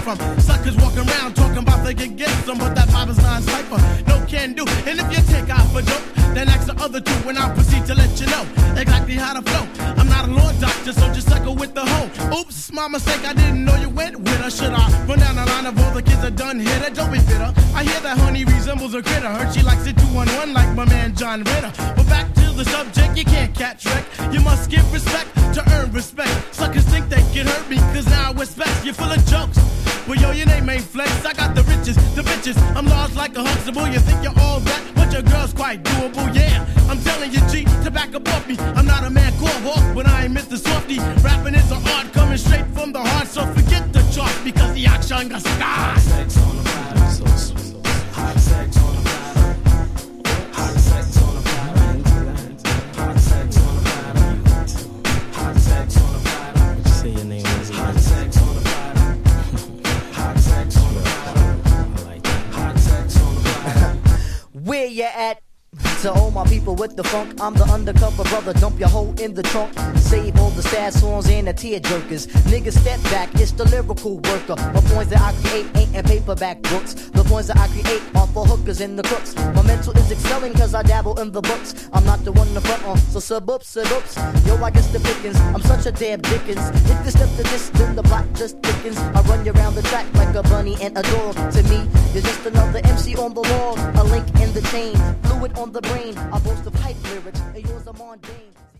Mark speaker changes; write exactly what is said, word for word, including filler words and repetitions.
Speaker 1: from. Suckers walking around talking about they can get some, but that vibe is non-cypher. No can do. And if you take out for dope, then ask the other two when I proceed to let you know exactly how to flow. I'm not a law doctor, so just sucker with the hoe. Oops, my mistake, I didn't know you went with her. Should I run down the line of all the kids that done hit her? Don't be bitter. I hear that honey resembles a critter. Heard she likes it two on one like my man John Ritter. But back to the subject, you can't catch wreck. You must give respect to earn respect. Suckers think they can hurt me, cause now I respect. You're full of jokes. Well, yo, your name ain't Flex. I got the riches, the bitches. I'm large like a Huxtable. You think you're all that, but your girl's quite doable, yeah. I'm telling you, G, to back up off me. I'm not a man called Hawk, but I ain't Mister Softy. Rapping is an art coming straight from the heart, so forget the chart, because the action got stars.
Speaker 2: Sex on the platter, so sweet. Hot sex on the platter. Hot sex on the platter. Hot sex on the platter. Hot sex on the platter.
Speaker 3: Say your name is
Speaker 2: Hot sex on the platter. Hot sex on the platter.
Speaker 3: I like that.
Speaker 2: Hot sex on the platter.
Speaker 4: Where you at? To all my people with the funk, I'm the undercover brother, dump your hoe in the trunk. Save all the sad songs and the tear jerkers. Niggas step back, it's the lyrical worker. The points that I create ain't in paperback books. The points that I create are for hookers and the crooks. My mental is excelling cause I dabble in the books. I'm not the one in the front on, so sub ups, sub ups. Yo, I guess the pickings, I'm such a damn Dickens. If you step to this, then the block just thickens. I run you around the track like a bunny and a dog. To me, you're just another M C on the log. A link in the chain, fluid on the brain. I boast of hype lyrics, and yours are mundane.